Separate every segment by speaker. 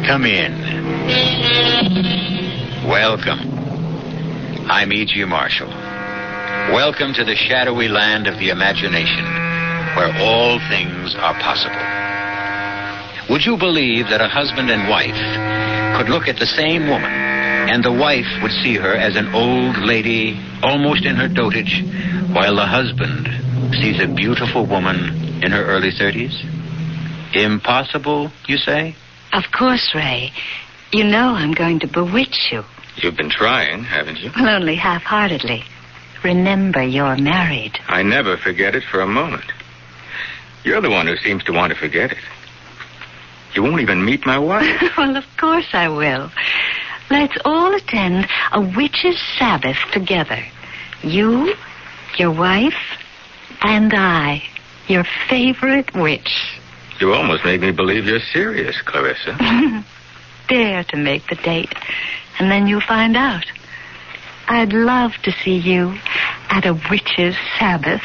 Speaker 1: Come in. Welcome. I'm E.G. Marshall. Welcome to the shadowy land of the imagination, where all things are possible. Would you believe that a husband and wife could look at the same woman, and the wife would see her as an old lady, almost in her dotage, while the husband sees a beautiful woman in her early 30s? Impossible, you say?
Speaker 2: Of course, Ray. You know I'm going to bewitch you.
Speaker 1: You've been trying, haven't you?
Speaker 2: Well, only half-heartedly. Remember, you're married.
Speaker 1: I never forget it for a moment. You're the one who seems to want to forget it. You won't even meet my wife.
Speaker 2: Well, of course I will. Let's all attend a witch's Sabbath together. You, your wife, and I, your favorite witch.
Speaker 1: You almost made me believe you're serious, Clarissa.
Speaker 2: Dare to make the date, and then you'll find out. I'd love to see you at a witch's Sabbath.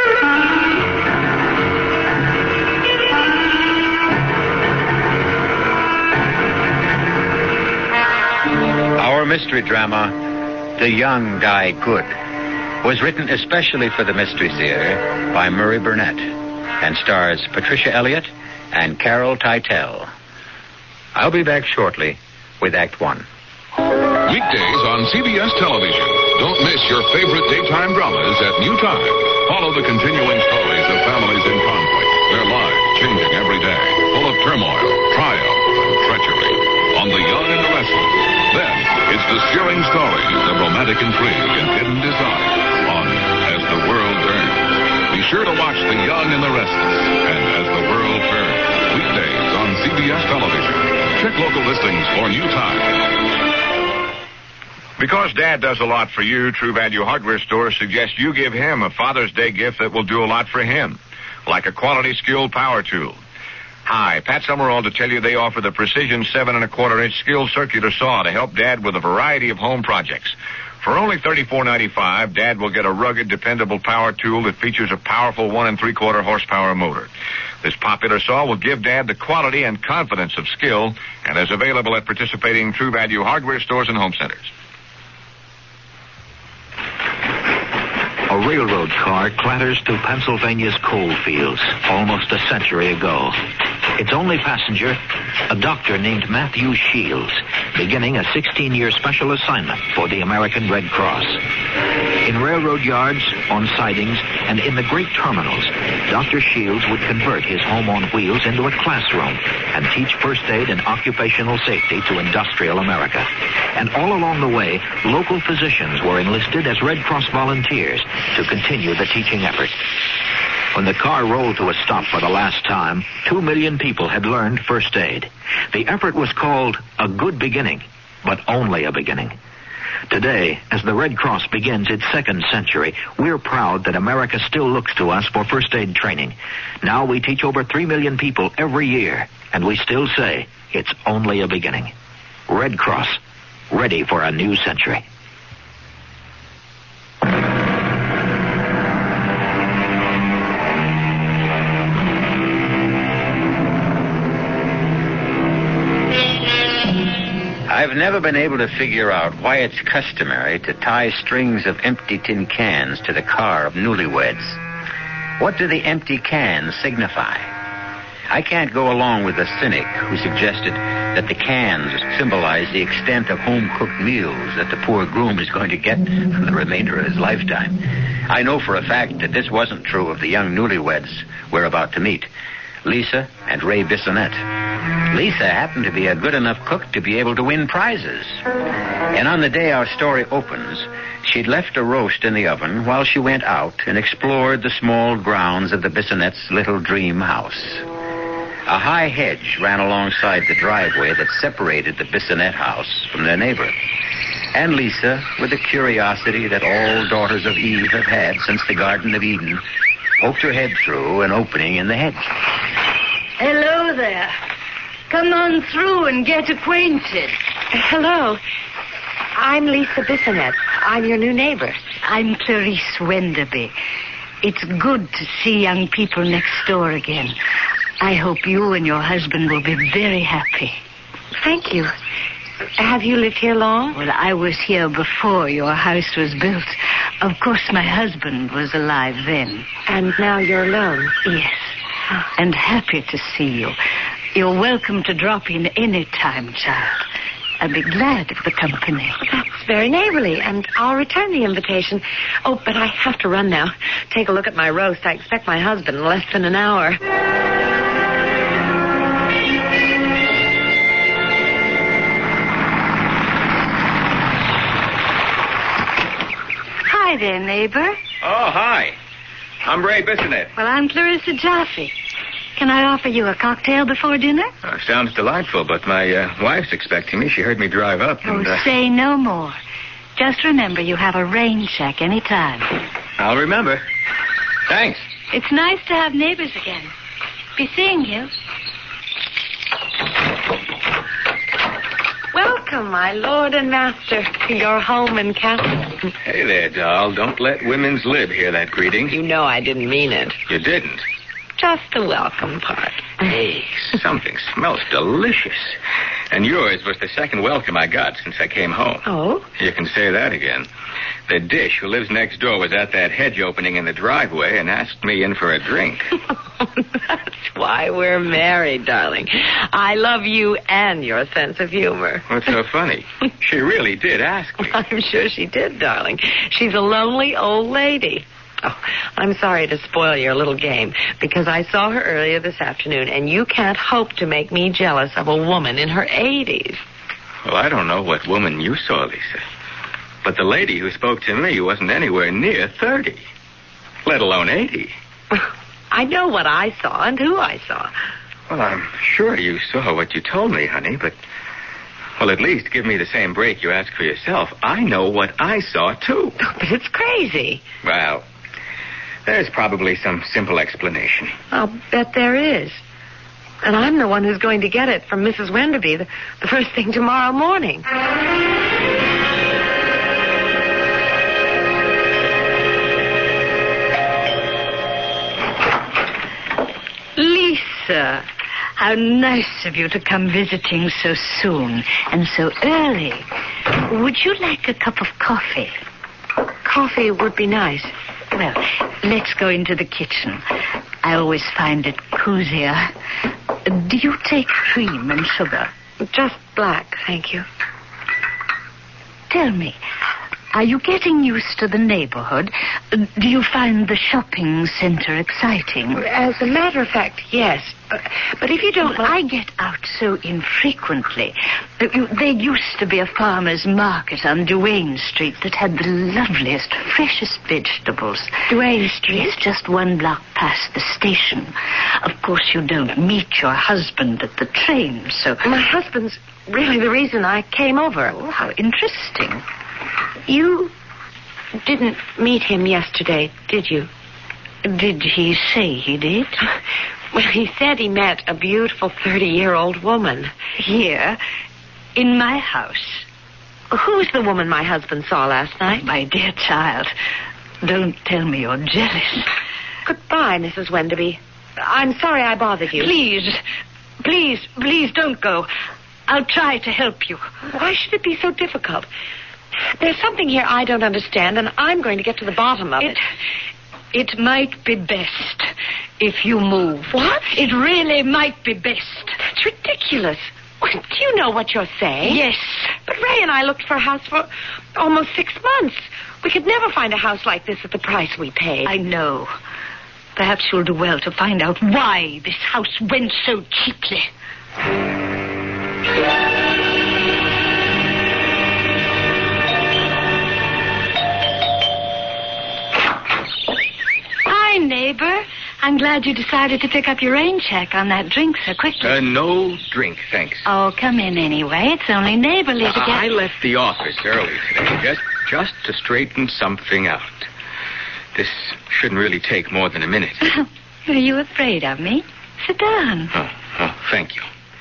Speaker 2: Our mystery drama, The Young Die Good, was written especially for the Mystery Theater by Murray Burnett and stars Patricia Elliott and Carol Teitel. I'll be back shortly with Act One.
Speaker 3: Weekdays on CBS television. Don't miss your favorite daytime dramas at new time. Follow the continuing stories of families in conflict, their lives changing every day, full of turmoil, triumph, and treachery. On The Young and the Restless. Then, it's the searing stories of romantic intrigue and hidden desire on As the World Turns. Be sure to watch The Young and the Restless and As the World Turns. Weekdays on CBS television. Check local listings for new time.
Speaker 4: Because Dad does a lot for you, True Value Hardware stores suggest you give him a Father's Day gift that will do a lot for him, like a quality skilled power tool. Hi, Pat Summerall to tell you they offer the Precision 7 1/4-inch skilled circular saw to help Dad with a variety of home projects. For only $34.95, Dad will get a rugged, dependable power tool that features a powerful 1 3/4 horsepower motor. This popular saw will give Dad the quality and confidence of skill and is available at participating True Value Hardware stores and home centers.
Speaker 5: A railroad car clatters through Pennsylvania's coal fields almost a century ago. Its only passenger, a doctor named Matthew Shields, beginning a 16-year special assignment for the American Red Cross. In railroad yards, on sidings, and in the great terminals, Dr. Shields would convert his home on wheels into a classroom and teach first aid and occupational safety to industrial America. And all along the way, local physicians were enlisted as Red Cross volunteers to continue the teaching effort. When the car rolled to a stop for the last time, 2 million people had learned first aid. The effort was called A Good Beginning, but only a beginning. Today, as the Red Cross begins its second century, we're proud that America still looks to us for first aid training. Now we teach over 3 million people every year, and we still say it's only a beginning. Red Cross, ready for a new century.
Speaker 1: I've never been able to figure out why it's customary to tie strings of empty tin cans to the car of newlyweds. What do the empty cans signify? I can't go along with the cynic who suggested that the cans symbolize the extent of home-cooked meals that the poor groom is going to get for the remainder of his lifetime. I know for a fact that this wasn't true of the young newlyweds we're about to meet, Lisa and Ray Bissonette. Lisa happened to be a good enough cook to be able to win prizes. And on the day our story opens, she'd left a roast in the oven while she went out and explored the small grounds of the Bissonnettes' little dream house. A high hedge ran alongside the driveway that separated the Bissonette house from their neighbor. And Lisa, with the curiosity that all daughters of Eve have had since the Garden of Eden, poked her head through an opening in the hedge.
Speaker 2: Hello there. Come on through and get acquainted.
Speaker 6: Hello. I'm Lisa Bissonette. I'm your new neighbor.
Speaker 2: I'm Clarice Wenderby. It's good to see young people next door again. I hope you and your husband will be very happy.
Speaker 6: Thank you. Have you lived here long?
Speaker 7: Well, I was here before your house was built. Of course, my husband was alive then.
Speaker 6: And now you're alone?
Speaker 7: Yes. And happy to see you. You're welcome to drop in any time, child. I'll be glad of the company.
Speaker 6: That's very neighborly, and I'll return the invitation. Oh, but I have to run now. Take a look at my roast. I expect my husband in less than an hour.
Speaker 7: Hi there, neighbor.
Speaker 2: Oh, hi. I'm Ray Bissonette.
Speaker 7: Well, I'm Clarissa Jaffe. Can I offer you a cocktail before dinner?
Speaker 2: Sounds delightful, but my wife's expecting me. She heard me drive up and...
Speaker 7: Say no more. Just remember you have a rain check any time.
Speaker 2: I'll remember. Thanks.
Speaker 7: It's nice to have neighbors again. Be seeing you.
Speaker 6: Welcome, my lord and master, to your home and castle.
Speaker 2: Hey there, doll. Don't let women's lib hear that greeting.
Speaker 6: You know I didn't mean it.
Speaker 2: You didn't.
Speaker 6: Just the welcome part.
Speaker 2: Hey, something smells delicious. And yours was the second welcome I got since I came home.
Speaker 6: Oh?
Speaker 2: You can say that again. The dish who lives next door was at that hedge opening in the driveway and asked me in for a drink.
Speaker 6: That's why we're married, darling. I love you and your sense of humor.
Speaker 2: What's so funny? She really did ask me.
Speaker 6: I'm sure she did, darling. She's a lonely old lady. Oh, I'm sorry to spoil your little game, because I saw her earlier this afternoon, and you can't hope to make me jealous of a woman in her 80s.
Speaker 2: Well, I don't know what woman you saw, Lisa. But the lady who spoke to me wasn't anywhere near 30, let alone 80.
Speaker 6: I know what I saw and who I saw.
Speaker 2: Well, I'm sure you saw what you told me, honey, but... Well, at least give me the same break you asked for yourself. I know what I saw, too.
Speaker 6: But it's crazy.
Speaker 2: Well, there's probably some simple explanation.
Speaker 6: I'll bet there is. And I'm the one who's going to get it from Mrs. Wenderby the first thing tomorrow morning.
Speaker 7: Lisa, how nice of you to come visiting so soon and so early. Would you like a cup of coffee?
Speaker 6: Coffee would be nice.
Speaker 7: Well, let's go into the kitchen. I always find it cozier. Do you take cream and sugar?
Speaker 6: Just black, thank you.
Speaker 7: Tell me, are you getting used to the neighborhood? Do you find the shopping center exciting?
Speaker 6: As a matter of fact, yes. But if you don't...
Speaker 7: Well, I get out so infrequently. There used to be a farmer's market on Duane Street that had the loveliest, freshest vegetables.
Speaker 6: Duane Street?
Speaker 7: It's just one block past the station. Of course, you don't meet your husband at the train, so...
Speaker 6: My husband's really the reason I came over.
Speaker 7: Oh, how interesting.
Speaker 6: You didn't meet him yesterday, did you?
Speaker 7: Did he say he did?
Speaker 6: Well, he said he met a beautiful 30-year-old woman.
Speaker 7: Here? In my house?
Speaker 6: Who's the woman my husband saw last night?
Speaker 7: My dear child, don't tell me you're jealous.
Speaker 6: Goodbye, Mrs. Wenderby. I'm sorry I bothered you.
Speaker 7: Please don't go. I'll try to help you.
Speaker 6: Why should it be so difficult? There's something here I don't understand, and I'm going to get to the bottom of it.
Speaker 7: It might be best if you move.
Speaker 6: What?
Speaker 7: It really might be best.
Speaker 6: That's ridiculous. Do you know what you're saying?
Speaker 7: Yes.
Speaker 6: But Ray and I looked for a house for almost 6 months. We could never find a house like this at the price we paid.
Speaker 7: I know. Perhaps you'll do well to find out why this house went so cheaply. Hi, neighbor. I'm glad you decided to pick up your rain check on that drink so quickly.
Speaker 2: No drink, thanks.
Speaker 7: Oh, come in anyway. It's only neighborly to get...
Speaker 2: I left the office early today, just to straighten something out. This shouldn't really take more than a minute.
Speaker 7: Are you afraid of me? Sit down.
Speaker 2: Oh, thank you.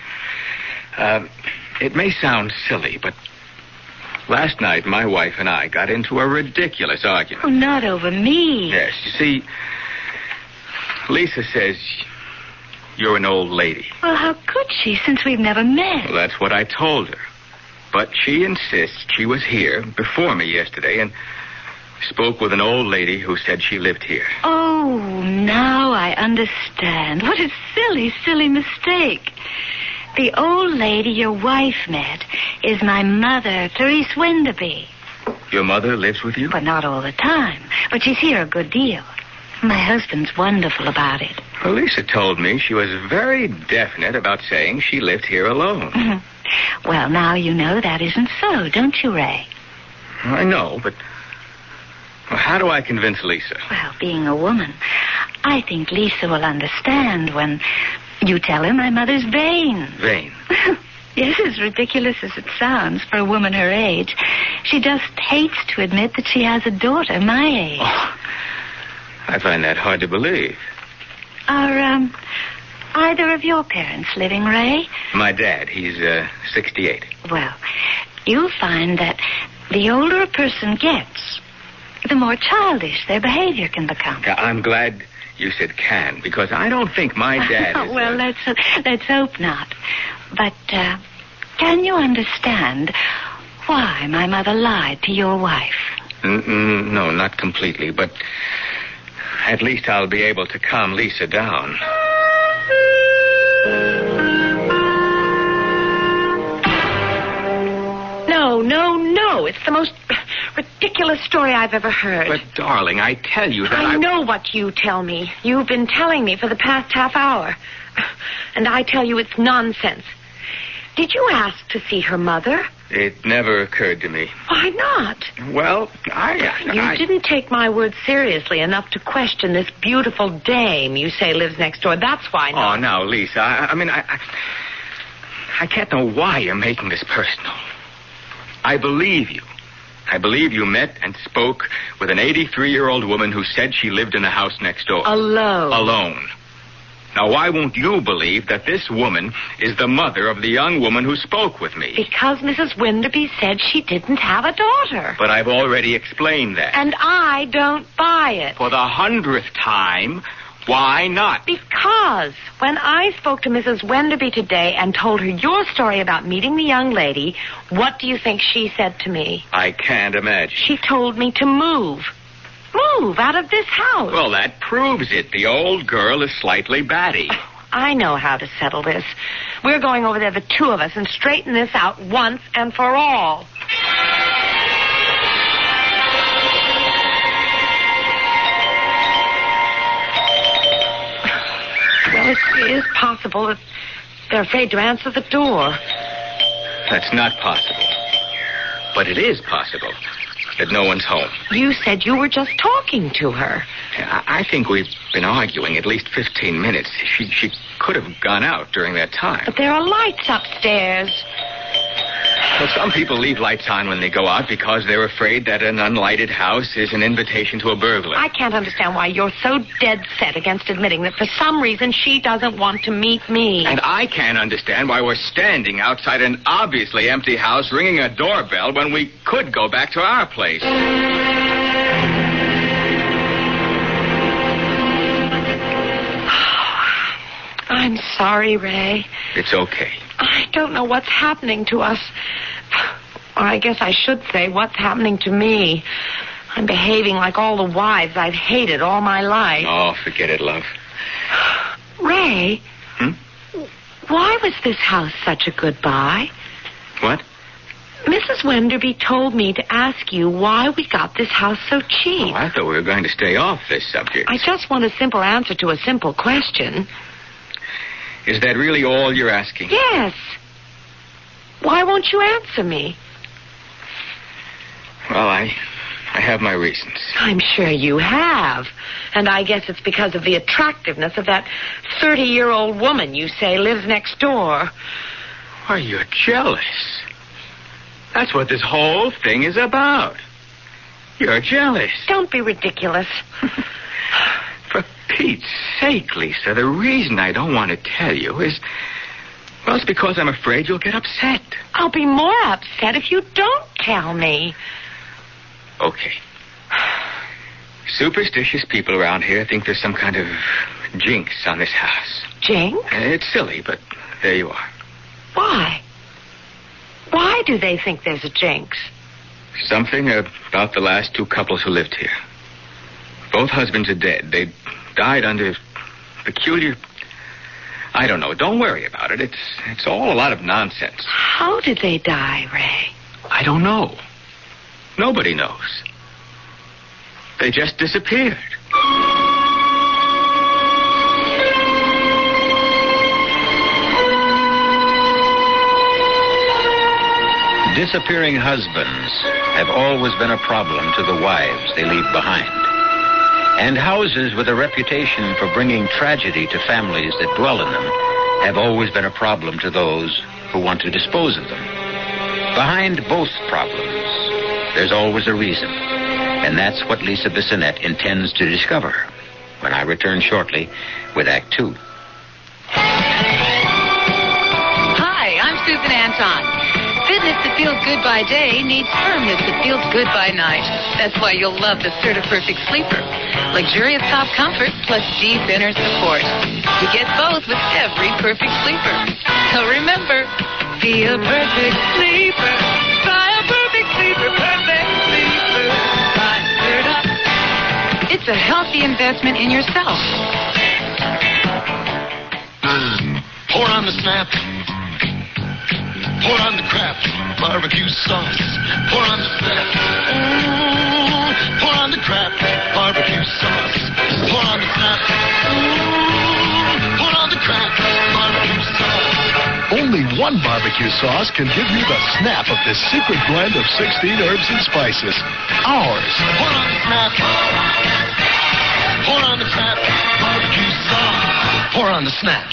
Speaker 2: It may sound silly, but last night my wife and I got into a ridiculous argument.
Speaker 7: Oh, not over me.
Speaker 2: Yes, you see, Lisa says
Speaker 8: you're an old lady.
Speaker 7: Well, how could she, since we've never met?
Speaker 8: Well, that's what I told her. But she insists she was here before me yesterday and spoke with an old lady who said she lived here.
Speaker 7: Oh, now I understand. What a silly, silly mistake. The old lady your wife met is my mother, Therese Wenderby.
Speaker 8: Your mother lives with you?
Speaker 7: But not all the time. But she's here a good deal. My husband's wonderful about it.
Speaker 8: Well, Lisa told me she was very definite about saying she lived here alone.
Speaker 7: Mm-hmm. Well, now you know that isn't so, don't you, Ray?
Speaker 8: I know, but how do I convince Lisa?
Speaker 7: Well, being a woman, I think Lisa will understand when you tell her my mother's vain.
Speaker 8: Vain?
Speaker 7: Yes, as ridiculous as it sounds for a woman her age. She just hates to admit that she has a daughter my age.
Speaker 8: Oh, I find that hard to believe.
Speaker 7: Are, either of your parents living, Ray?
Speaker 8: My dad, he's 68.
Speaker 7: Well, you'll find that the older a person gets, the more childish their behavior can become.
Speaker 8: I'm glad you said can, because I don't think my dad is...
Speaker 7: Well, let's hope not. But, can you understand why my mother lied to your wife?
Speaker 8: No, not completely, but at least I'll be able to calm Lisa down.
Speaker 6: No. It's the most ridiculous story I've ever heard.
Speaker 8: But, darling, I tell you that
Speaker 6: I know what you tell me. You've been telling me for the past half hour. And I tell you it's nonsense. Did you ask to see her mother?
Speaker 8: It never occurred to me.
Speaker 6: Why not?
Speaker 8: Well,
Speaker 6: You didn't take my word seriously enough to question this beautiful dame you say lives next door. That's why not.
Speaker 8: Oh, now, Lisa, I can't know why you're making this personal. I believe you. I believe you met and spoke with an 83-year-old woman who said she lived in the house next door. Alone. Now, why won't you believe that this woman is the mother of the young woman who spoke with me?
Speaker 6: Because Mrs. Wenderby said she didn't have a daughter.
Speaker 8: But I've already explained that.
Speaker 6: And I don't buy it.
Speaker 8: For the 100th time, why not?
Speaker 6: Because when I spoke to Mrs. Wenderby today and told her your story about meeting the young lady, what do you think she said to me?
Speaker 8: I can't imagine.
Speaker 6: She told me to move. Move out of this house.
Speaker 8: Well, that proves it. The old girl is slightly batty.
Speaker 6: I know how to settle this. We're going over there, the two of us, and straighten this out once and for all. Well, it is possible that they're afraid to answer the door.
Speaker 8: That's not possible. But it is possible that no one's home.
Speaker 6: You said you were just talking to her.
Speaker 8: I think we've been arguing at least 15 minutes. She could have gone out during that time.
Speaker 6: But there are lights upstairs.
Speaker 8: Well, some people leave lights on when they go out because they're afraid that an unlighted house is an invitation to a burglar.
Speaker 6: I can't understand why you're so dead set against admitting that for some reason she doesn't want to meet me.
Speaker 8: And I can't understand why we're standing outside an obviously empty house ringing a doorbell when we could go back to our place.
Speaker 6: I'm sorry, Ray.
Speaker 8: It's okay.
Speaker 6: I don't know what's happening to us. Or I guess I should say what's happening to me. I'm behaving like all the wives I've hated all my life.
Speaker 8: Oh, forget it, love.
Speaker 6: Ray? Why was this house such a good buy?
Speaker 8: What?
Speaker 6: Mrs. Wenderby told me to ask you why we got this house so cheap.
Speaker 8: Oh, I thought we were going to stay off this subject.
Speaker 6: I just want a simple answer to a simple question.
Speaker 8: Is that really all you're asking?
Speaker 6: Yes. Why won't you answer me?
Speaker 8: Well, I have my reasons.
Speaker 6: I'm sure you have. And I guess it's because of the attractiveness of that 30-year-old woman you say lives next door.
Speaker 8: Why, you're jealous. That's what this whole thing is about. You're jealous.
Speaker 6: Don't be ridiculous.
Speaker 8: For Pete's sake, Lisa, the reason I don't want to tell you is... Well, it's because I'm afraid you'll get upset.
Speaker 6: I'll be more upset if you don't tell me.
Speaker 8: Okay. Superstitious people around here think there's some kind of jinx on this house.
Speaker 6: Jinx?
Speaker 8: It's silly, but there you are.
Speaker 6: Why? Why do they think there's a jinx?
Speaker 8: Something about the last two couples who lived here. Both husbands are dead. They died under peculiar... I don't know. Don't worry about it. It's all a lot of nonsense.
Speaker 6: How did they die, Ray?
Speaker 8: I don't know. Nobody knows. They just disappeared.
Speaker 2: Disappearing husbands have always been a problem to the wives they leave behind. And houses with a reputation for bringing tragedy to families that dwell in them have always been a problem to those who want to dispose of them. Behind both problems, there's always a reason. And that's what Lisa Bissonette intends to discover when I return shortly with Act 2.
Speaker 9: Hi, I'm Susan Anton. Fitness that feels good by day needs firmness that feels good by night. That's why you'll love the Certa-Perfect Sleeper. Luxurious top comfort plus deep inner support. You get both with every perfect sleeper. So remember, be a perfect sleeper. Try a perfect sleeper, perfect sleeper. Try Certa. It's a healthy investment in yourself.
Speaker 10: Pour on the snap. Pour on the crap, barbecue sauce. Pour on the snap. Pour on the crap, barbecue sauce. Pour on the snap. Pour on the crap, barbecue sauce.
Speaker 11: Only one barbecue sauce can give you the snap of this secret blend of 16 herbs and spices. Ours.
Speaker 10: Pour on the snap. Pour on the crap, barbecue sauce. Pour on the snap.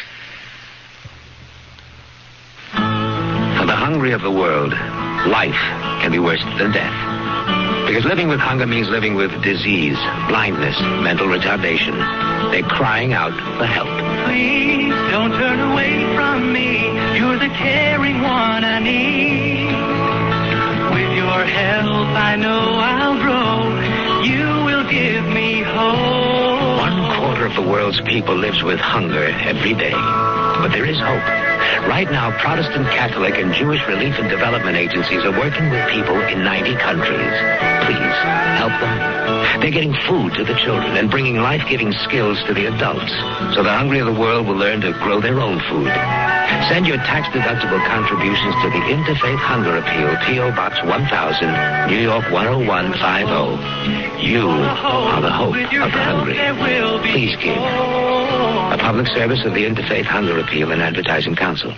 Speaker 5: For the hungry of the world, life can be worse than death. Because living with hunger means living with disease, blindness, mental retardation. They're crying out for help.
Speaker 12: Please don't turn away from me. You're the caring one I need. With your help, I know I'll grow. You will give me hope.
Speaker 5: 1/4 of the world's people lives with hunger every day. But there is hope. Right now, Protestant, Catholic, and Jewish relief and development agencies are working with people in 90 countries. Please, help them. They're getting food to the children and bringing life-giving skills to the adults so the hungry of the world will learn to grow their own food. Send your tax-deductible contributions to the Interfaith Hunger Appeal, P.O. Box 1000, New York 10150. You are the hope of the hungry. Please give. A public service of the Interfaith Hunger Appeal and Advertising Council.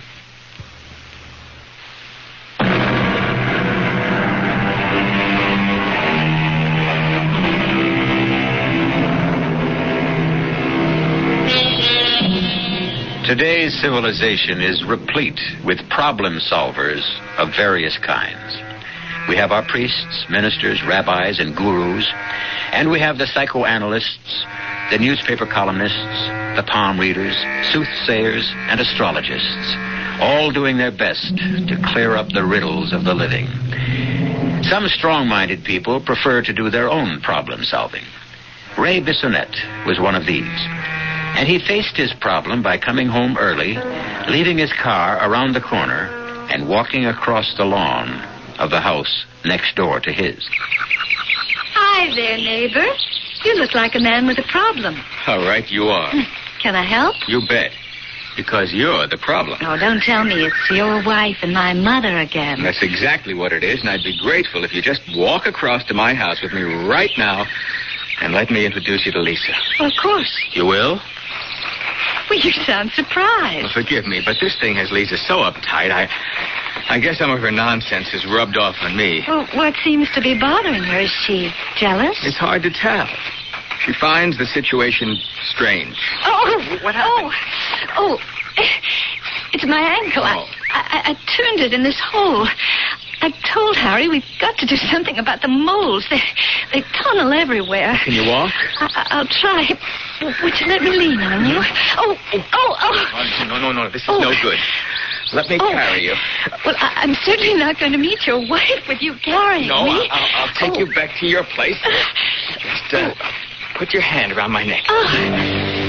Speaker 2: Today's civilization is replete with problem solvers of various kinds. We have our priests, ministers, rabbis, and gurus, and we have the psychoanalysts, the newspaper columnists, the palm readers, soothsayers, and astrologists, all doing their best to clear up the riddles of the living. Some strong-minded people prefer to do their own problem solving. Ray Bissonette was one of these. And he faced his problem by coming home early, leaving his car around the corner, and walking across the lawn of the house next door to his.
Speaker 7: Hi there, neighbor. You look like a man with a problem.
Speaker 8: All right, you are.
Speaker 7: Can I help?
Speaker 8: You bet. Because you're the problem.
Speaker 7: Oh, don't tell me it's your wife and my mother again.
Speaker 8: That's exactly what it is, and I'd be grateful if you just walk across to my house with me right now and let me introduce you to Lisa.
Speaker 7: Well, of course.
Speaker 8: You will?
Speaker 7: Well, you sound surprised.
Speaker 8: Well, forgive me, but this thing has Lisa so uptight, I guess some of her nonsense has rubbed off on me.
Speaker 7: Well, what seems to be bothering her? Is she jealous?
Speaker 8: It's hard to tell. She finds the situation strange.
Speaker 7: Oh!
Speaker 8: What happened?
Speaker 7: Oh! It's my ankle.
Speaker 8: Oh.
Speaker 7: I turned it in this hole. I told Harry we've got to do something about the moles. They tunnel everywhere.
Speaker 8: Can you walk?
Speaker 7: I'll try. Would you let me lean on you? Oh!
Speaker 8: No, this is no good. Let me carry you.
Speaker 7: Well, I'm certainly not going to meet your wife with you carrying
Speaker 8: No,
Speaker 7: me.
Speaker 8: I'll take you back to your place. Just put your hand around my neck.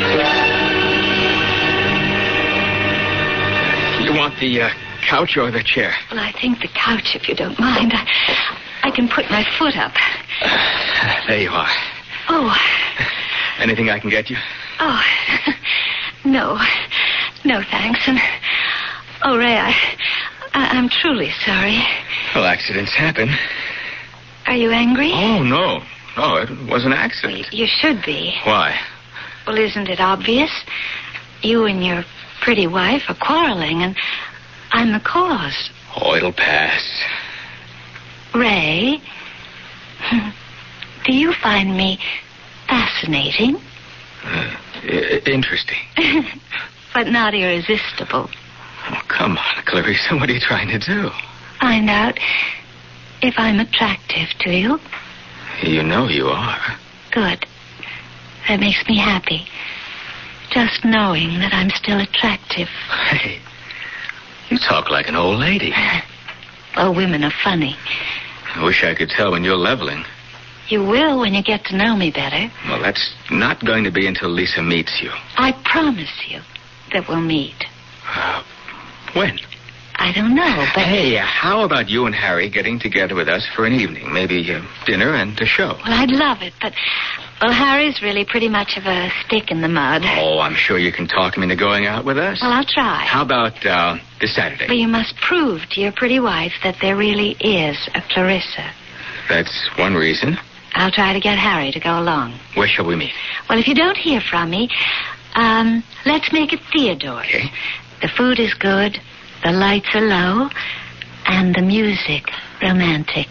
Speaker 8: You want the couch or the chair?
Speaker 7: Well, I think the couch, if you don't mind. I can put my foot up.
Speaker 8: There you are.
Speaker 7: Oh.
Speaker 8: Anything I can get you?
Speaker 7: Oh. No. No, thanks. And, oh, Ray, I'm truly sorry.
Speaker 8: Well, accidents happen.
Speaker 7: Are you angry?
Speaker 8: Oh, no. No, it was an accident.
Speaker 7: Well, you should be.
Speaker 8: Why?
Speaker 7: Well, isn't it obvious? You and your pretty wife are quarreling, and I'm the cause.
Speaker 8: Oh, it'll pass.
Speaker 7: Ray, do you find me fascinating?
Speaker 8: Interesting.
Speaker 7: But not irresistible.
Speaker 8: Oh, come on, Clarissa. What are you trying to do?
Speaker 7: Find out if I'm attractive to you.
Speaker 8: You know you are.
Speaker 7: Good. That makes me happy. Just knowing that I'm still attractive.
Speaker 8: Hey, you talk like an old lady.
Speaker 7: Well, women are funny.
Speaker 8: I wish I could tell when you're leveling.
Speaker 7: You will when you get to know me better.
Speaker 8: Well, that's not going to be until Lisa meets you.
Speaker 7: I promise you that we'll meet.
Speaker 8: When?
Speaker 7: I don't know, but...
Speaker 8: Hey, how about you and Harry getting together with us for an evening? Maybe dinner and a show.
Speaker 7: Well, I'd love it, but... Well, Harry's really pretty much of a stick in the mud.
Speaker 8: Oh, I'm sure you can talk him into going out with us.
Speaker 7: Well, I'll try.
Speaker 8: How about this Saturday?
Speaker 7: But you must prove to your pretty wife that there really is a Clarissa.
Speaker 8: That's one reason.
Speaker 7: I'll try to get Harry to go along.
Speaker 8: Where shall we meet?
Speaker 7: Well, if you don't hear from me, let's make it Theodore's.
Speaker 8: Okay.
Speaker 7: The food is good, the lights are low, and the music romantic.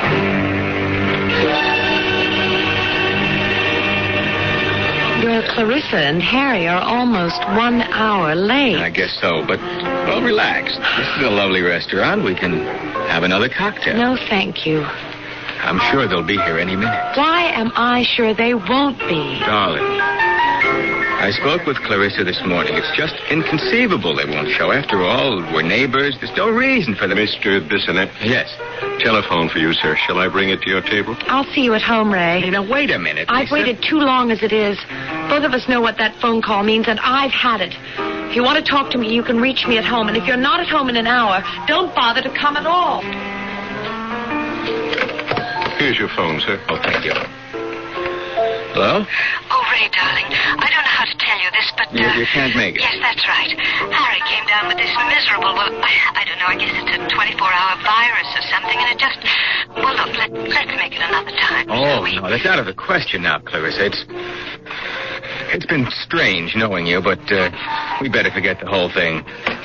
Speaker 6: Your Clarissa and Harry are almost 1 hour late.
Speaker 8: I guess so, but, well, relax. This is a lovely restaurant. We can have another cocktail.
Speaker 6: No, thank you.
Speaker 8: I'm sure they'll be here any minute.
Speaker 6: Why am I sure they won't be?
Speaker 8: Darling, I spoke with Clarissa this morning. It's just inconceivable they won't show. After all, we're neighbors. There's no reason for them.
Speaker 13: Mr. Bissonette?
Speaker 8: Yes?
Speaker 13: Telephone for you, sir. Shall I bring it to your table?
Speaker 6: I'll see you at home, Ray.
Speaker 8: Hey, now, wait a minute,
Speaker 6: I've
Speaker 8: Lisa.
Speaker 6: waited too long as it is. Both of us know what that phone call means, and I've had it. If you want to talk to me, you can reach me at home. And if you're not at home in an hour, don't bother to come at all.
Speaker 13: Here's your phone, sir.
Speaker 8: Oh, thank you. Hello?
Speaker 7: Oh, Ray, darling, I don't know how to tell you this, but...
Speaker 8: You can't make it.
Speaker 7: Yes, that's right. Harry came down with this miserable... Well, I don't know, I guess it's a 24-hour virus or something, and it just... Well, look, let's make it another time.
Speaker 8: Oh, no, that's out of the question now, Clarissa. It's been strange knowing you, but we better forget the whole thing.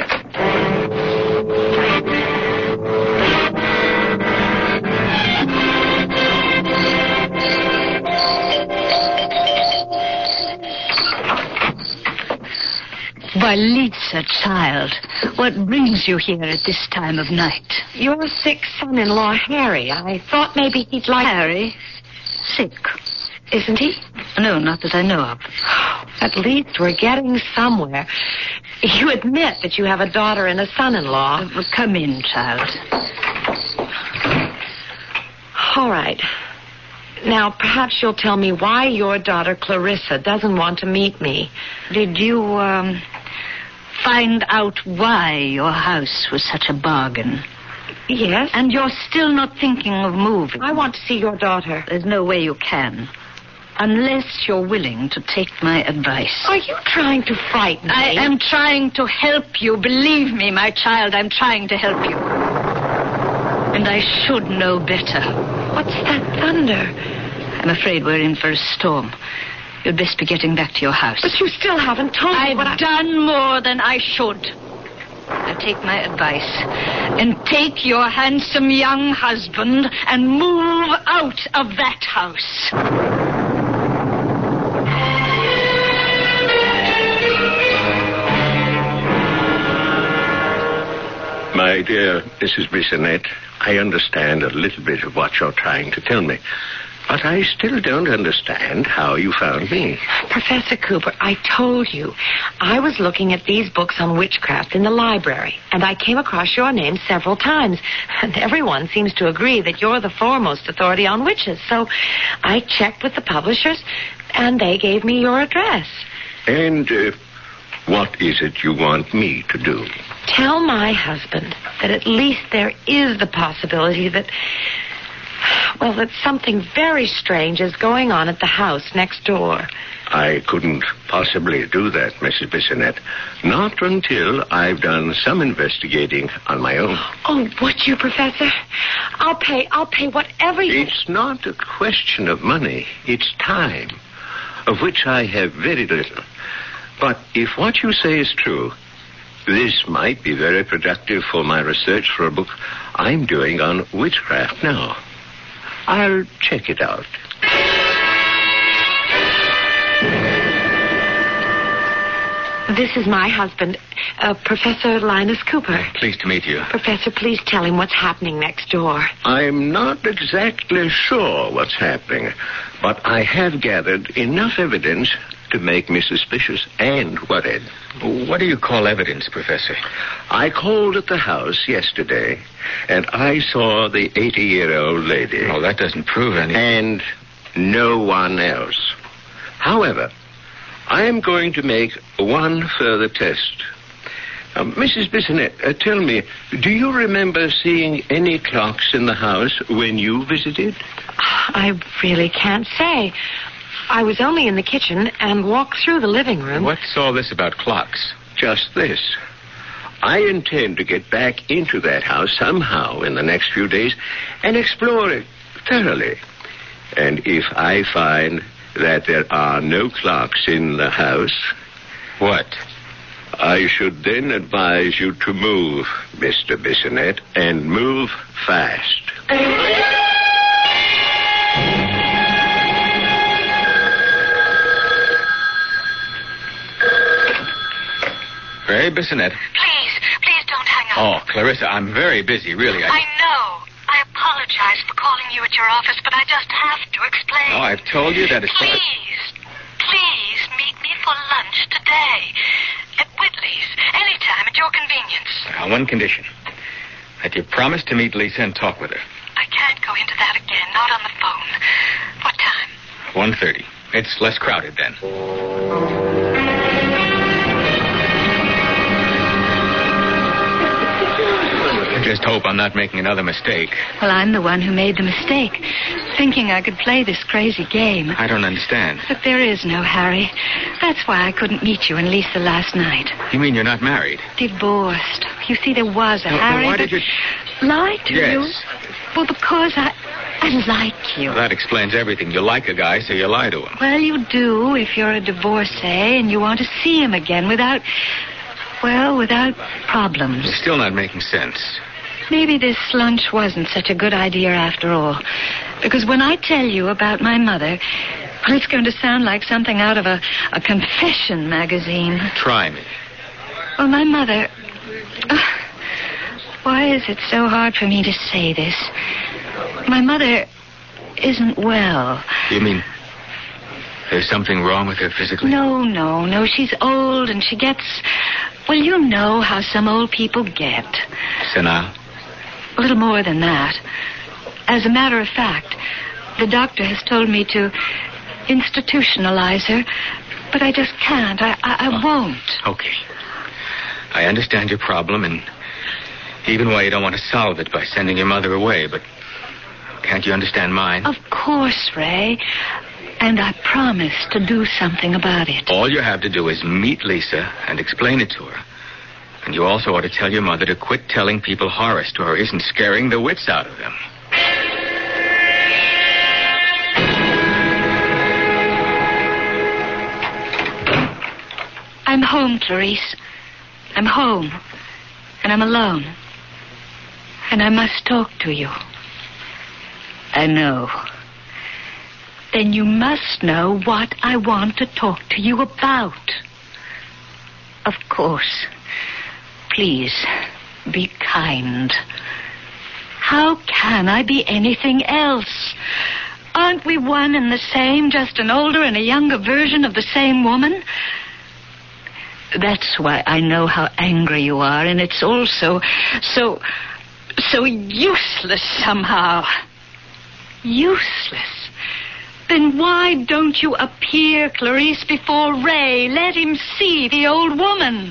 Speaker 7: Why, Lisa, child, what brings you here at this time of night?
Speaker 6: Your sick son-in-law, Harry. I thought maybe he'd like...
Speaker 7: Harry? Sick?
Speaker 6: Isn't he?
Speaker 7: No, not that I know of.
Speaker 6: At least we're getting somewhere. You admit that you have a daughter and a son-in-law.
Speaker 7: Come in, child.
Speaker 6: All right. Now, perhaps you'll tell me why your daughter, Clarissa, doesn't want to meet me.
Speaker 7: Did you, find out why your house was such a bargain?
Speaker 6: Yes.
Speaker 7: And you're still not thinking of moving?
Speaker 6: I want to see your daughter.
Speaker 7: There's no way you can. Unless you're willing to take my advice.
Speaker 6: Are you trying to frighten me?
Speaker 7: I am trying to help you. Believe me, my child, I'm trying to help you. And I should know better.
Speaker 6: What's that thunder?
Speaker 7: I'm afraid we're in for a storm. You'd best be getting back to your house.
Speaker 6: But you still haven't told me what
Speaker 7: I've done more than I should. Now take my advice and take your handsome young husband and move out of that house.
Speaker 13: My dear Mrs. Bissonette, I understand a little bit of what you're trying to tell me. But I still don't understand how you found me.
Speaker 6: Professor Cooper, I told you. I was looking at these books on witchcraft in the library, and I came across your name several times. And everyone seems to agree that you're the foremost authority on witches. So I checked with the publishers, and they gave me your address.
Speaker 13: And what is it you want me to do?
Speaker 6: Tell my husband that at least there is the possibility that something very strange is going on at the house next door.
Speaker 13: I couldn't possibly do that, Mrs. Bissonette. Not until I've done some investigating on my own.
Speaker 6: Oh, would you, Professor? I'll pay whatever you...
Speaker 13: It's not a question of money. It's time, of which I have very little. But if what you say is true, this might be very productive for my research for a book I'm doing on witchcraft now. I'll check it out.
Speaker 6: This is my husband, Professor Linus Cooper.
Speaker 8: Pleased to meet you.
Speaker 6: Professor, please tell him what's happening next door.
Speaker 13: I'm not exactly sure what's happening, but I have gathered enough evidence to make me suspicious and worried.
Speaker 8: What do you call evidence, Professor?
Speaker 13: I called at the house yesterday, and I saw the 80-year-old lady.
Speaker 8: Oh, that doesn't prove anything.
Speaker 13: And no one else. However, I am going to make one further test. Mrs. Bissonette, tell me, do you remember seeing any clocks in the house when you visited?
Speaker 6: I really can't say. I was only in the kitchen and walked through the living room.
Speaker 8: What's all this about clocks?
Speaker 13: Just this. I intend to get back into that house somehow in the next few days and explore it thoroughly. And if I find that there are no clocks in the house...
Speaker 8: What?
Speaker 13: I should then advise you to move, Mr. Bissonette, and move fast.
Speaker 8: Ray Bissonette.
Speaker 7: Please don't hang up.
Speaker 8: Oh, Clarissa, I'm very busy, really.
Speaker 7: I know. I apologize for calling you at your office, but I just have to explain.
Speaker 8: Oh, I've told you that as far as...
Speaker 7: Please meet me for lunch today. At Whitley's. Anytime at your convenience.
Speaker 8: On one condition. That you promise to meet Lisa and talk with her.
Speaker 7: I can't go into that again, not on the phone. What time?
Speaker 8: 1:30. It's less crowded then. I just hope I'm not making another mistake.
Speaker 14: Well, I'm the one who made the mistake, thinking I could play this crazy game.
Speaker 8: I don't understand.
Speaker 14: But there is no Harry. That's why I couldn't meet you and Lisa last night.
Speaker 8: You mean you're not married?
Speaker 14: Divorced. You see, there was a Harry.
Speaker 8: Why did you...
Speaker 14: Lie to you?
Speaker 8: Yes.
Speaker 14: Well, because I like you.
Speaker 8: Well, that explains everything. You like a guy, so you lie to him.
Speaker 14: Well, you do if you're a divorcee and you want to see him again without problems.
Speaker 8: It's still not making sense.
Speaker 14: Maybe this lunch wasn't such a good idea after all. Because when I tell you about my mother, well, it's going to sound like something out of a confession magazine.
Speaker 8: Try me.
Speaker 14: Well, my mother... why is it so hard for me to say this? My mother isn't well.
Speaker 8: You mean there's something wrong with her physically?
Speaker 14: No. She's old and she gets... Well, you know how some old people get.
Speaker 8: Senile?
Speaker 14: A little more than that. As a matter of fact, the doctor has told me to institutionalize her, but I just can't. I won't.
Speaker 8: Okay. I understand your problem, and even why you don't want to solve it by sending your mother away, but can't you understand mine?
Speaker 14: Of course, Ray. And I promise to do something about it.
Speaker 8: All you have to do is meet Lisa and explain it to her. And you also ought to tell your mother to quit telling people Horace to her isn't scaring the wits out of them.
Speaker 14: I'm home, Clarice. I'm home. And I'm alone. And I must talk to you. I know. Then you must know what I want to talk to you about. Of course. Please, be kind. How can I be anything else? Aren't we one and the same, just an older and a younger version of the same woman? That's why I know how angry you are, and it's also so useless somehow. Useless. Then why don't you appear, Clarice, before Ray? Let him see the old woman.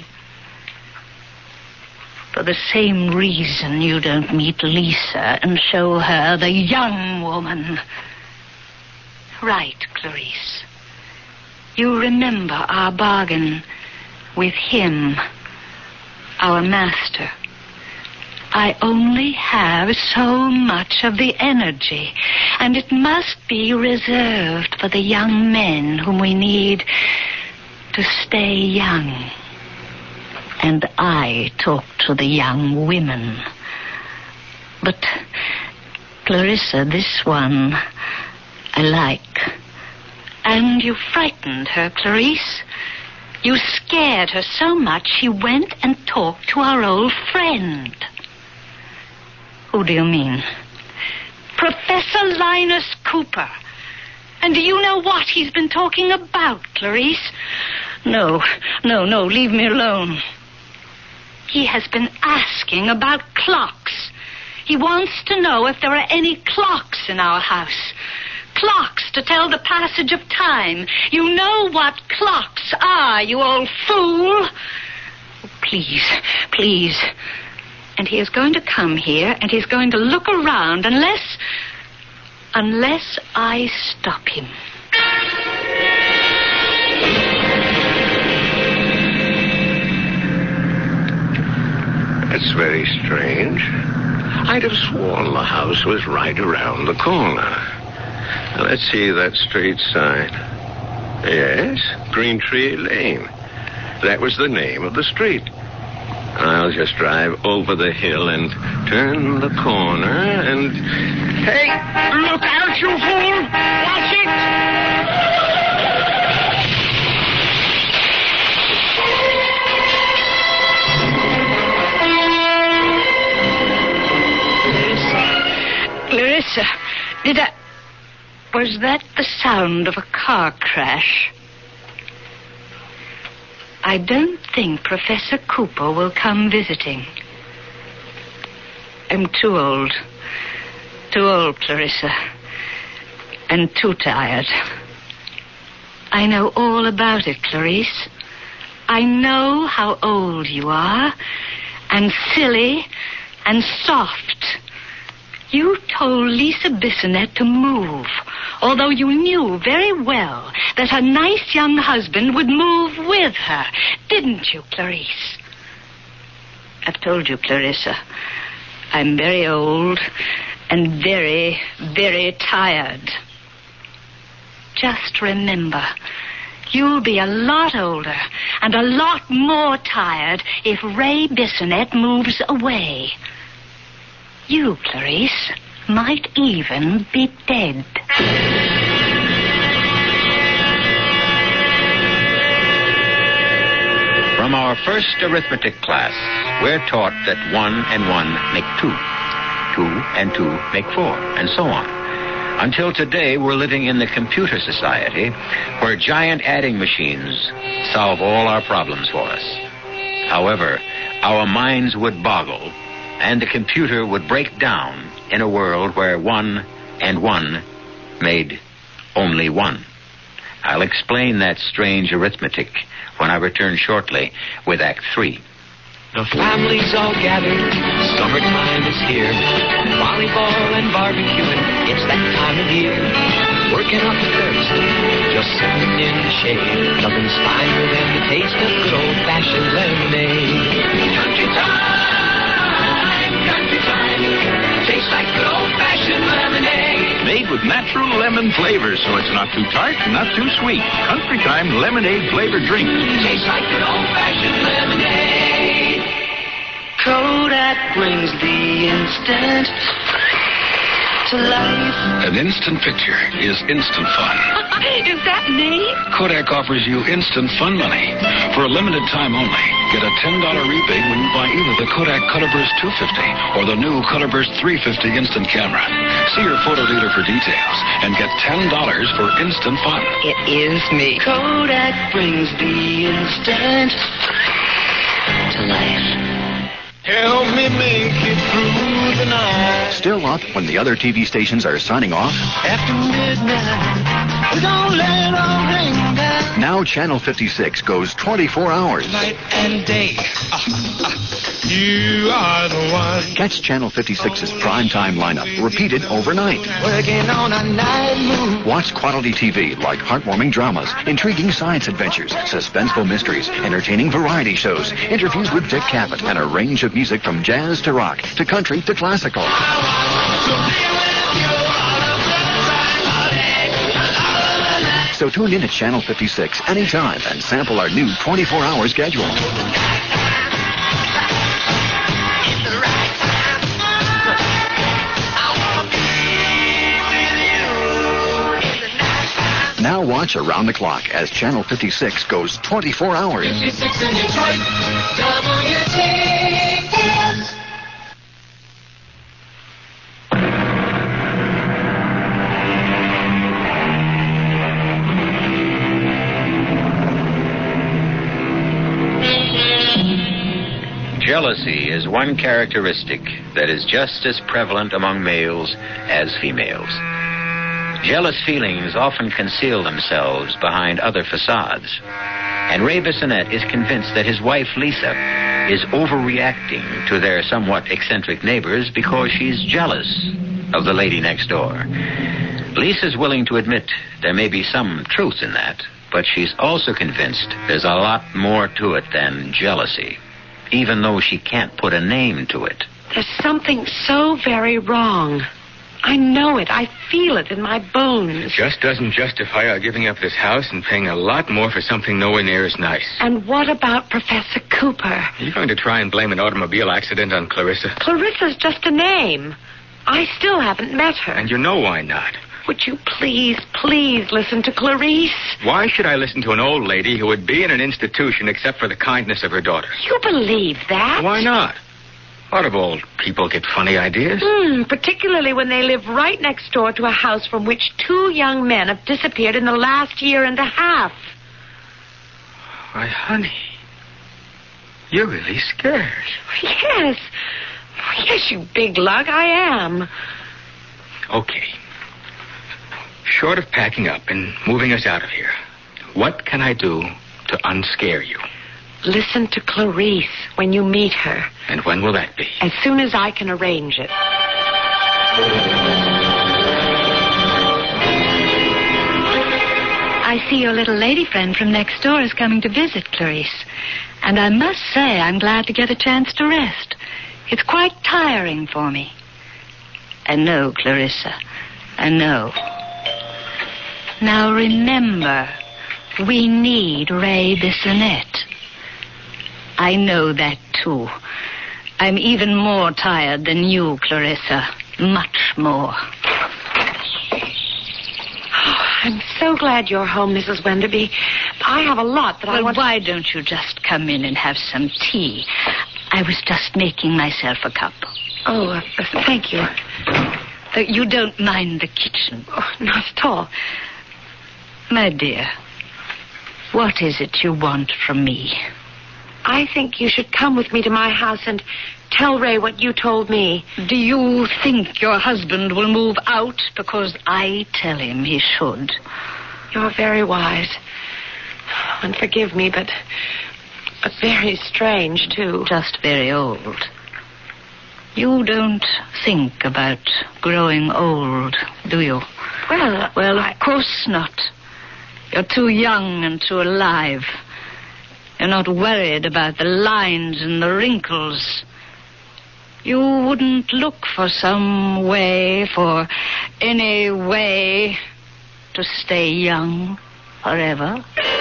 Speaker 14: For the same reason you don't meet Lisa and show her the young woman. Right, Clarice. You remember our bargain with him, our master. I only have so much of the energy, and it must be reserved for the young men whom we need to stay young. And I talk to the young women. But, Clarissa, this one I like. And you frightened her, Clarice. You scared her so much she went and talked to our old friend. Who do you mean? Professor Linus Cooper. And do you know what he's been talking about, Clarice? No, leave me alone. He has been asking about clocks. He wants to know if there are any clocks in our house. Clocks to tell the passage of time. You know what clocks are, you old fool. Oh, please. And he is going to come here, and he's going to look around unless I stop him.
Speaker 13: That's very strange. I'd have sworn the house was right around the corner. Now, let's see that street sign. Yes, Green Tree Lane. That was the name of the street. I'll just drive over the hill and turn the corner and... Hey, look out, you fool! Watch
Speaker 14: it! Clarissa, was that the sound of a car crash? I don't think Professor Cooper will come visiting. I'm too old. Too old, Clarissa. And too tired. I know all about it, Clarice. I know how old you are, and silly, and soft. You told Lisa Bissonette to move, although you knew very well that her nice young husband would move with her. Didn't you, Clarice? I've told you, Clarissa, I'm very old and very, very tired. Just remember, you'll be a lot older and a lot more tired if Ray Bissonette moves away. You, Clarice, might even be dead.
Speaker 2: From our first arithmetic class, we're taught that 1 and 1 make 2. 2 and 2 make 4, and so on. Until today, we're living in the computer society where giant adding machines solve all our problems for us. However, our minds would boggle, and the computer would break down in a world where 1 and 1 made only 1. I'll explain that strange arithmetic when I return shortly with Act 3.
Speaker 12: The family's all gathered, summertime is here. Volleyball and barbecuing, it's that time of year. Working up a thirst, just sitting in the shade. Nothing's finer than the taste of good old-fashioned lemonade. Country time, tastes like good old-fashioned lemonade.
Speaker 15: Made with natural lemon flavor, so it's not too tart and not too sweet. Country Time lemonade flavored drink.
Speaker 12: Tastes like good old-fashioned lemonade. Kodak brings the instant to life.
Speaker 3: An instant picture is instant fun.
Speaker 14: Is that me?
Speaker 3: Kodak offers you instant fun money. For a limited time only, get a $10 rebate when you buy either the Kodak Colorburst 250 or the new Colorburst 350 instant camera. See your photo dealer for details and get $10 for instant fun.
Speaker 14: It is me.
Speaker 12: Kodak brings the instant to life.
Speaker 10: Help me make it through the night.
Speaker 16: still up when the other TV stations are signing off?
Speaker 12: After midnight, we don't let it all ring down.
Speaker 16: Now Channel 56 goes 24 hours.
Speaker 12: Night and day. You are the one.
Speaker 16: Catch Channel 56's primetime lineup repeated overnight.
Speaker 12: Working on a night move.
Speaker 16: Watch quality TV like heartwarming dramas, intriguing science adventures, suspenseful mysteries, entertaining variety shows, interviews with Dick Cavett, and a range of music from jazz to rock to country to classical. So tune in at Channel 56 anytime and sample our new 24-hour schedule. Now watch around the clock as Channel 56 goes 24 hours.
Speaker 12: 56 in Detroit, WTS.
Speaker 2: Jealousy is one characteristic that is just as prevalent among males as females. Jealous feelings often conceal themselves behind other facades. And Ray Bissonette is convinced that his wife, Lisa, is overreacting to their somewhat eccentric neighbors because she's jealous of the lady next door. Lisa's willing to admit there may be some truth in that, but she's also convinced there's a lot more to it than jealousy, even though she can't put a name to it.
Speaker 6: There's something so very wrong. I know it. I feel it in my bones.
Speaker 8: Just doesn't justify our giving up this house and paying a lot more for something nowhere near as nice.
Speaker 6: And what about Professor Cooper?
Speaker 8: Are you going to try and blame an automobile accident on Clarissa?
Speaker 6: Clarissa's just a name. I still haven't met her.
Speaker 8: And you know why not.
Speaker 6: Would you please listen to Clarice?
Speaker 8: Why should I listen to an old lady who would be in an institution except for the kindness of her daughter?
Speaker 6: You believe that?
Speaker 8: Why not? A lot of old people get funny ideas.
Speaker 6: Particularly when they live right next door to a house from which 2 young men have disappeared in the last year and a half.
Speaker 8: Why, honey, you're really scared.
Speaker 6: Yes. Yes, you big lug, I am.
Speaker 8: Okay. Short of packing up and moving us out of here, what can I do to unscare you?
Speaker 6: Listen to Clarice when you meet her.
Speaker 8: And when will that be?
Speaker 6: As soon as I can arrange it.
Speaker 14: I see your little lady friend from next door is coming to visit, Clarice. And I must say I'm glad to get a chance to rest. It's quite tiring for me. I know, Clarissa. I know. Now remember, we need Ray Bissonette. I know that, too. I'm even more tired than you, Clarissa. Much more.
Speaker 6: Oh, I'm so glad you're home, Mrs. Wenderby. I have a lot that I want...
Speaker 14: Well, why don't you just come in and have some tea? I was just making myself a cup.
Speaker 6: Oh, thank you.
Speaker 14: You don't mind the kitchen?
Speaker 6: Oh, not at all.
Speaker 14: My dear, what is it you want from me?
Speaker 6: I think you should come with me to my house and tell Ray what you told me.
Speaker 14: Do you think your husband will move out because I tell him he should?
Speaker 6: You're very wise. And forgive me, but very strange, too.
Speaker 14: Just very old. You don't think about growing old, do you?
Speaker 6: Well,
Speaker 14: of course not. You're too young and too alive. You're not worried about the lines and the wrinkles. You wouldn't look for some way, for any way, to stay young forever.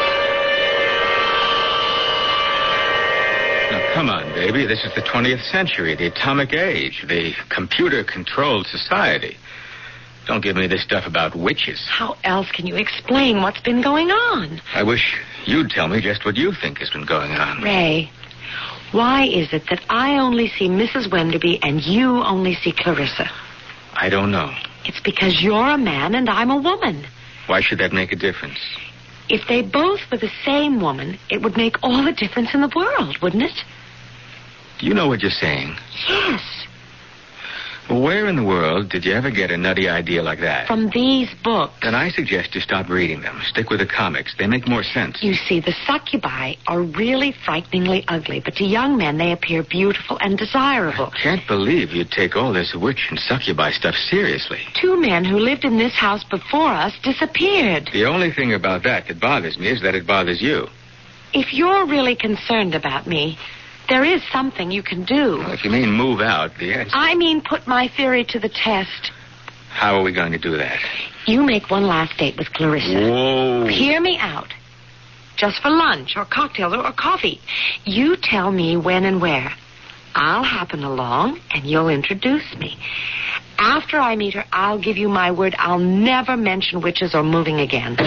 Speaker 8: Now, come on, baby. This is the 20th century, the atomic age, the computer-controlled society. Don't give me this stuff about witches.
Speaker 6: How else can you explain what's been going on?
Speaker 8: I wish you'd tell me just what you think has been going on.
Speaker 6: Ray, why is it that I only see Mrs. Wenderby and you only see Clarissa?
Speaker 8: I don't know.
Speaker 6: It's because you're a man and I'm a woman.
Speaker 8: Why should that make a difference?
Speaker 6: If they both were the same woman, it would make all the difference in the world, wouldn't it?
Speaker 8: Do you know what you're saying?
Speaker 6: Yes.
Speaker 8: Where in the world did you ever get a nutty idea like that?
Speaker 6: From these books.
Speaker 8: Then I suggest you stop reading them. Stick with the comics. They make more sense.
Speaker 6: You see, the succubi are really frighteningly ugly, but to young men they appear beautiful and desirable.
Speaker 8: I can't believe you'd take all this witch and succubi stuff seriously.
Speaker 6: 2 men who lived in this house before us disappeared.
Speaker 8: The only thing about that bothers me is that it bothers you.
Speaker 6: If you're really concerned about me, there is something you can do.
Speaker 8: Well, if you mean move out, the answer...
Speaker 6: I mean put my theory to the test.
Speaker 8: How are we going to do that?
Speaker 6: You make one last date with Clarissa.
Speaker 8: Whoa.
Speaker 6: Hear me out. Just for lunch or cocktails or coffee. You tell me when and where. I'll happen along and you'll introduce me. After I meet her, I'll give you my word I'll never mention witches or moving again.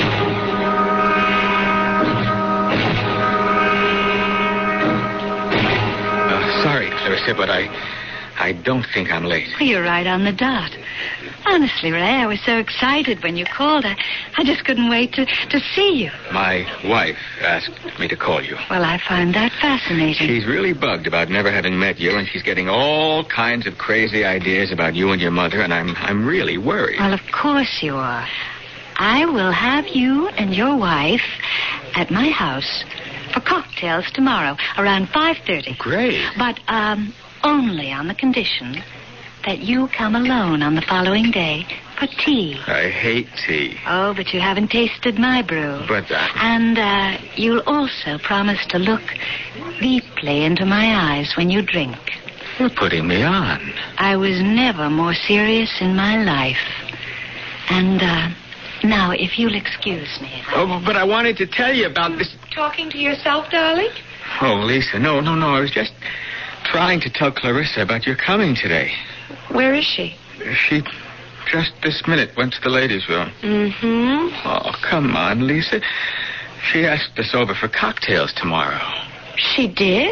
Speaker 8: Sorry, Clarissa, but I don't think I'm late.
Speaker 14: Well, you're right on the dot. Honestly, Ray, I was so excited when you called. I just couldn't wait to see you.
Speaker 8: My wife asked me to call you.
Speaker 14: Well, I find that fascinating.
Speaker 8: She's really bugged about never having met you, and she's getting all kinds of crazy ideas about you and your mother, and I'm really worried.
Speaker 14: Well, of course you are. I will have you and your wife at my house for cocktails tomorrow around 5:30.
Speaker 8: Great.
Speaker 14: But only on the condition that you come alone on the following day for tea.
Speaker 8: I hate tea.
Speaker 14: Oh, but you haven't tasted my brew.
Speaker 8: But
Speaker 14: And you'll also promise to look deeply into my eyes when you drink.
Speaker 8: You're putting me on.
Speaker 14: I was never more serious in my life. And now, if you'll excuse me.
Speaker 8: Oh, but I wanted to tell you about this.
Speaker 6: Talking to yourself, darling?
Speaker 8: Oh, Lisa, no. I was just trying to tell Clarissa about your coming today.
Speaker 6: Where is she?
Speaker 8: She just this minute went to the ladies' room.
Speaker 6: Mm-hmm.
Speaker 8: Oh, come on, Lisa. She asked us over for cocktails tomorrow.
Speaker 6: She did?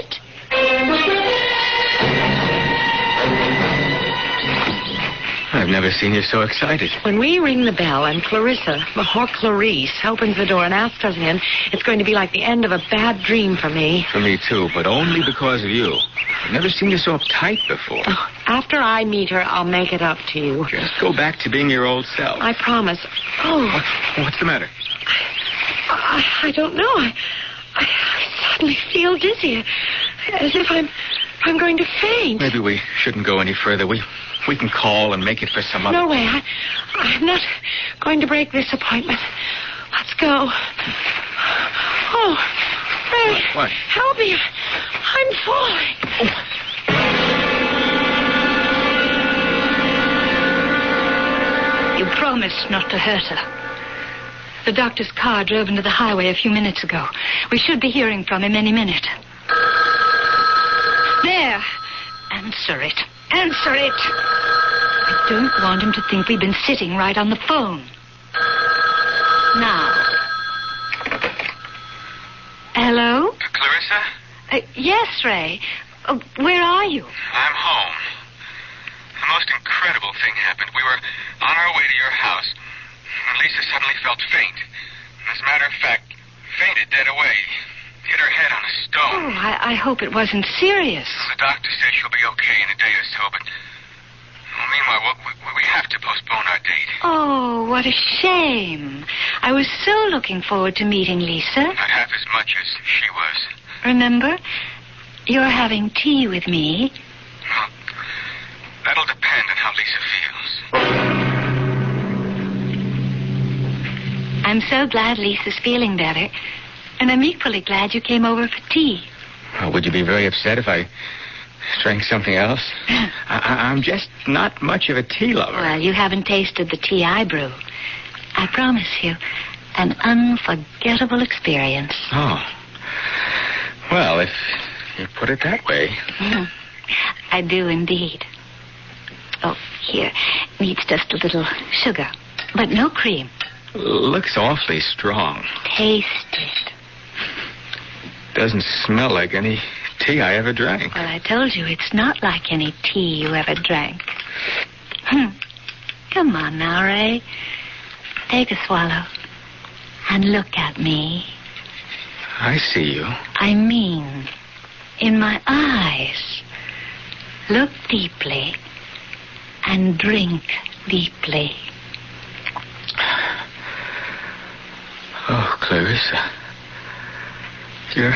Speaker 8: I've never seen you so excited.
Speaker 6: When we ring the bell and Clarissa, or Clarice, opens the door and asks us in, it's going to be like the end of a bad dream for me.
Speaker 8: For me, too, but only because of you. I've never seen you so uptight before.
Speaker 6: Oh, after I meet her, I'll make it up to you.
Speaker 8: Just go back to being your old self.
Speaker 6: I promise. Oh.
Speaker 8: What's the matter?
Speaker 6: I don't know. I suddenly feel dizzy, as if I'm going to faint.
Speaker 8: Maybe we shouldn't go any further. We can call and make it for some other...
Speaker 6: No way. I'm not going to break this appointment. Let's go. Oh, Ray.
Speaker 8: What?
Speaker 6: Help me. I'm falling.
Speaker 14: You promised not to hurt her. The doctor's car drove into the highway a few minutes ago. We should be hearing from him any minute. There. Answer it. Answer it. I don't want him to think we've been sitting right on the phone. Now. Hello?
Speaker 8: Clarissa?
Speaker 14: Yes, Ray. Where are you?
Speaker 8: I'm home. The most incredible thing happened. We were on our way to your house, and Lisa suddenly felt faint. As a matter of fact, fainted dead away. Hit her head on a stone.
Speaker 14: Oh, I hope it wasn't serious.
Speaker 8: The doctor says she'll be okay in a day or so, but... Well, meanwhile, we have to postpone our date.
Speaker 14: Oh, what a shame. I was so looking forward to meeting Lisa.
Speaker 8: Not half as much as she was.
Speaker 14: Remember, you're having tea with me.
Speaker 8: Well, that'll depend on how Lisa feels.
Speaker 14: I'm so glad Lisa's feeling better. And I'm equally glad you came over for tea.
Speaker 8: Well, would you be very upset if I drank something else? I'm just not much of a tea lover.
Speaker 14: Well, you haven't tasted the tea I brew. I promise you, an unforgettable experience.
Speaker 8: Oh. Well, if you put it that way.
Speaker 14: I do indeed. Oh, here. Needs just a little sugar, but no cream.
Speaker 8: Looks awfully strong.
Speaker 14: Taste it.
Speaker 8: Doesn't smell like any tea I ever drank.
Speaker 14: Well, I told you it's not like any tea you ever drank. Come on now, Ray. Take a swallow and look at me.
Speaker 8: I see you.
Speaker 14: I mean, in my eyes. Look deeply and drink deeply.
Speaker 8: Oh, Clarissa. You're...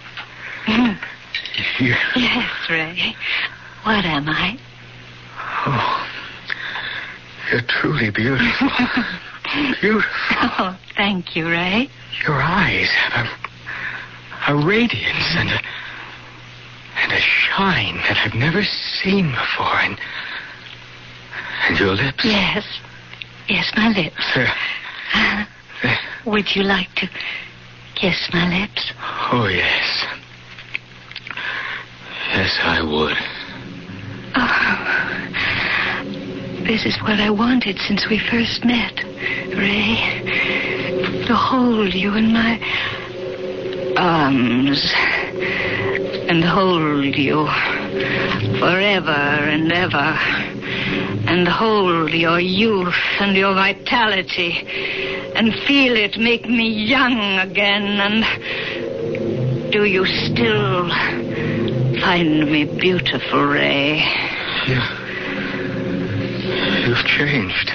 Speaker 14: Yes, Ray. What am I?
Speaker 8: Oh, you're truly beautiful. Beautiful.
Speaker 14: Oh, thank you, Ray.
Speaker 8: Your eyes have a radiance and a shine that I've never seen before. And your lips.
Speaker 14: Yes. Yes, my lips. Would you like to kiss my lips?
Speaker 8: Oh, yes. Yes, I would.
Speaker 14: Oh, this is what I wanted since we first met, Ray. To hold you in my arms and hold you forever and ever, and hold your youth and your vitality and feel it make me young again. And do you still find me beautiful, Ray?
Speaker 8: You've changed.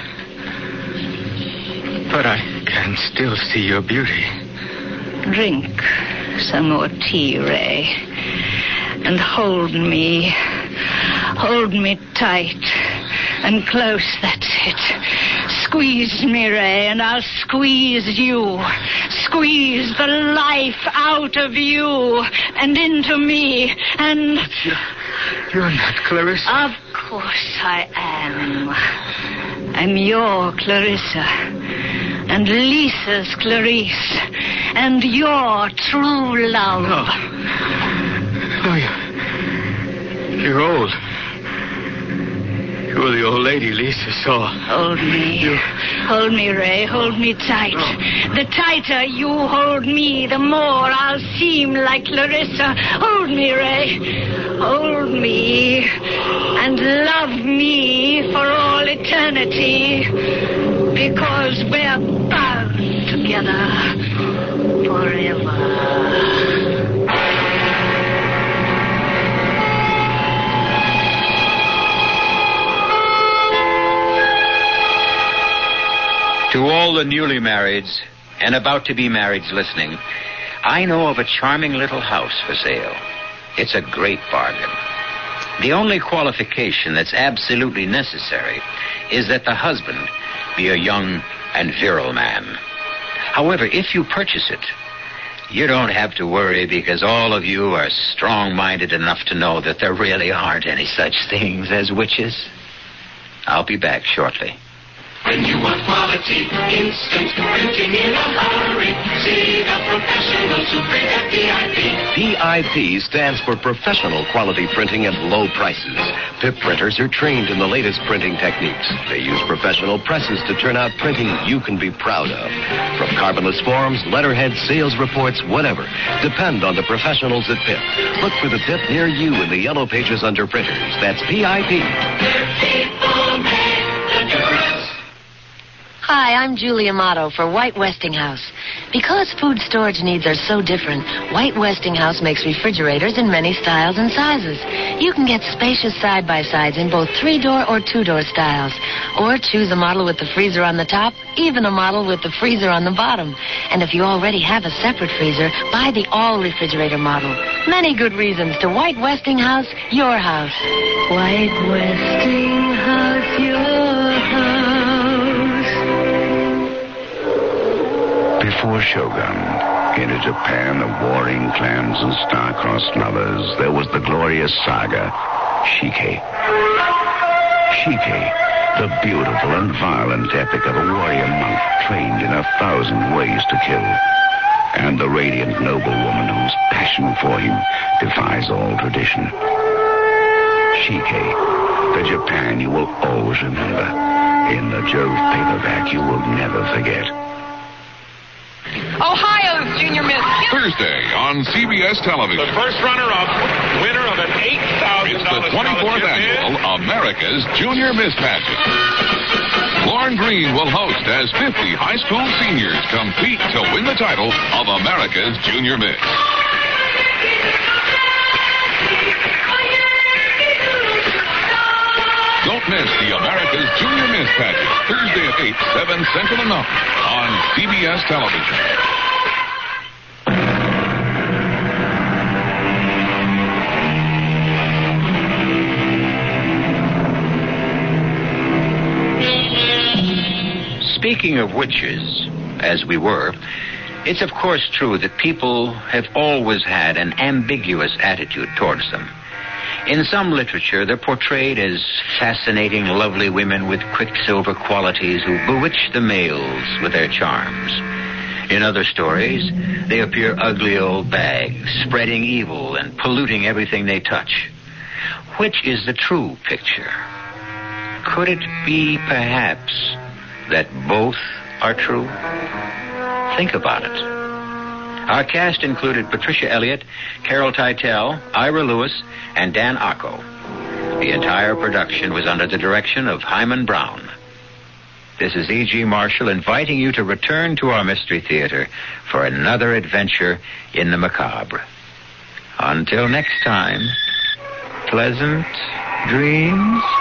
Speaker 8: But I can still see your beauty.
Speaker 14: Drink some more tea, Ray. And hold me. Hold me tight and close, that's it. Squeeze me, Ray, and I'll squeeze you. Squeeze the life out of you and into me, and...
Speaker 8: You're not Clarissa.
Speaker 14: Of course I am. I'm your Clarissa, and Lisa's Clarice, and your true love.
Speaker 8: No, you're old. You're the old lady Lisa saw.
Speaker 14: Hold me. Hold me, Ray. Hold me tight. The tighter you hold me, the more I'll seem like Clarissa. Hold me, Ray. Hold me. And love me for all eternity. Because we're bound together forever.
Speaker 2: To all the newly marrieds and about to be marrieds listening, I know of a charming little house for sale. It's a great bargain. The only qualification that's absolutely necessary is that the husband be a young and virile man. However, if you purchase it, you don't have to worry because all of you are strong-minded enough to know that there really aren't any such things as witches. I'll be back shortly.
Speaker 10: When you want quality, instant printing in a hurry, see the professionals who print at PIP.
Speaker 17: PIP stands for Professional Quality Printing at Low Prices. PIP printers are trained in the latest printing techniques. They use professional presses to turn out printing you can be proud of. From carbonless forms, letterheads, sales reports, whatever. Depend on the professionals at PIP. Look for the PIP near you in the yellow pages under printers. That's PIP.
Speaker 10: People make the difference.
Speaker 18: Hi, I'm Julia Motto for White Westinghouse. Because food storage needs are so different, White Westinghouse makes refrigerators in many styles and sizes. You can get spacious side-by-sides in both 3-door or 2-door styles. Or choose a model with the freezer on the top, even a model with the freezer on the bottom. And if you already have a separate freezer, buy the all-refrigerator model. Many good reasons to White Westinghouse, your house.
Speaker 12: White Westinghouse, your house.
Speaker 19: Before Shogun, in a Japan of warring clans and star-crossed lovers, there was the glorious saga, Shike. Shike, the beautiful and violent epic of a warrior monk trained in 1,000 ways to kill, and the radiant noblewoman whose passion for him defies all tradition. Shike, the Japan you will always remember. In the Jove paperback you will never forget.
Speaker 9: Ohio's Junior Miss.
Speaker 3: Thursday on CBS television.
Speaker 20: The first runner-up, winner of an $8,000.
Speaker 3: It's the 24th annual America's Junior Miss Pageant. Lauren Green will host as 50 high school seniors compete to win the title of America's Junior Miss. Don't miss the America's Junior Miss Pageant, Thursday at 8, 7 Central and Mountain on CBS Television.
Speaker 2: Speaking of witches, as we were, it's of course true that people have always had an ambiguous attitude towards them. In some literature, they're portrayed as fascinating, lovely women with quicksilver qualities who bewitch the males with their charms. In other stories, they appear ugly old bags, spreading evil and polluting everything they touch. Which is the true picture? Could it be, perhaps, that both are true? Think about it. Our cast included Patricia Elliott, Carol Teitel, Ira Lewis, and Dan Acco. The entire production was under the direction of Hyman Brown. This is E.G. Marshall inviting you to return to our Mystery Theater for another adventure in the macabre. Until next time, pleasant dreams.